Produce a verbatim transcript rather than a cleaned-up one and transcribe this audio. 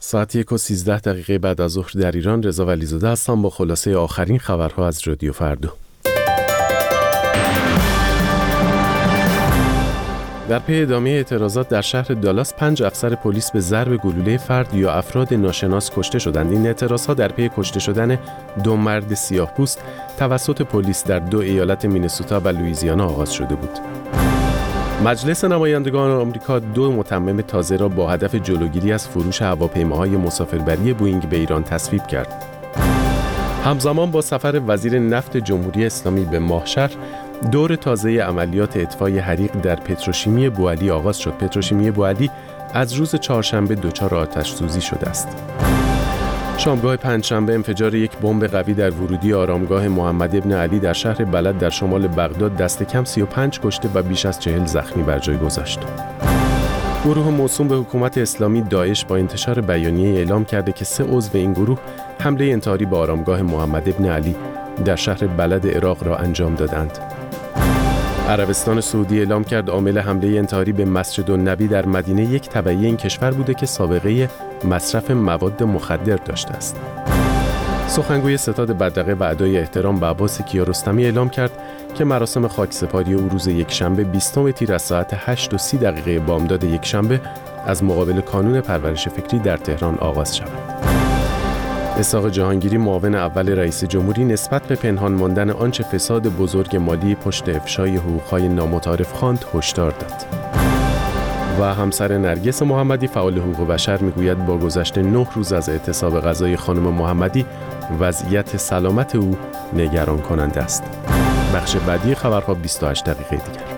ساعت یک و سیزده دقیقه بعد از ظهر در ایران. رضا ولیزاده هستم با خلاصه آخرین خبرها از رادیو فردا. در پی ادامه اعتراضات در شهر دالاس پنج افسر پلیس به ضرب گلوله فرد یا افراد ناشناس کشته شدند. این اعتراضها در پی کشته شدن دو مرد سیاه‌پوست توسط پلیس در دو ایالت مینسوتا و لوئیزیانا آغاز شده بود. مجلس نمایندگان آمریکا دو متمم تازه را با هدف جلوگیری از فروش هواپیماهای مسافربری بوئینگ به ایران تصویب کرد. همزمان با سفر وزیر نفت جمهوری اسلامی به ماهشهر، دور تازه عملیات اطفای حریق در پتروشیمی بوعلی آغاز شد. پتروشیمی بوعلی از روز چهارشنبه دچار آتش سوزی شده است. شامگاه پنجشنبه انفجار یک بمب قوی در ورودی آرامگاه محمد ابن علی در شهر بلد در شمال بغداد دست کم سی و پنج کشته و بیش از چهل زخمی بر جای گذاشت. گروه موسوم به حکومت اسلامی داعش با انتشار بیانیه اعلام کرده که سه عضو این گروه حمله انتحاری به آرامگاه محمد ابن علی در شهر بلد عراق را انجام دادند. عربستان سعودی اعلام کرد عامل حمله انتحاری به مسجد النبی در مدینه یک تبعیه این کشور بوده که سابقه مصرف مواد مخدر داشته است. سخنگوی ستاد بدرقه و ادای احترام به عباس کیارستمی اعلام کرد که مراسم خاکسپاری او روز یکشنبه بیستم تیر از ساعت هشت و سی دقیقه بامداد یکشنبه از مقابل کانون پرورش فکری در تهران آغاز شود. اسحاق جهانگیری معاون اول رئیس جمهوری نسبت به پنهان ماندن آنچه فساد بزرگ مالی پشت افشای حقوق‌های نامتعارف خواند هشدار داد. و همسر نرگس محمدی فعال حقوق بشر میگوید با گذشت نه روز از اعتصاب غذای خانم محمدی وضعیت سلامت او نگران کننده است. بخش بعدی خبرها بیست و هشت دقیقه دیگر.